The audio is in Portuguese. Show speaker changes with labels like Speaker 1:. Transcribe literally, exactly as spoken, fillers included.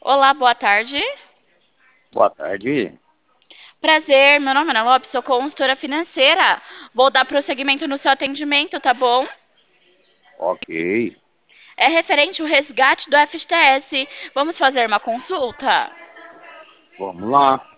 Speaker 1: Olá, boa tarde.
Speaker 2: Boa tarde.
Speaker 1: Prazer, meu nome é Ana Lopes, sou consultora financeira. Vou dar prosseguimento no seu atendimento, tá bom?
Speaker 2: Ok.
Speaker 1: É referente ao resgate do F G T S. Vamos fazer uma consulta?
Speaker 2: Vamos lá.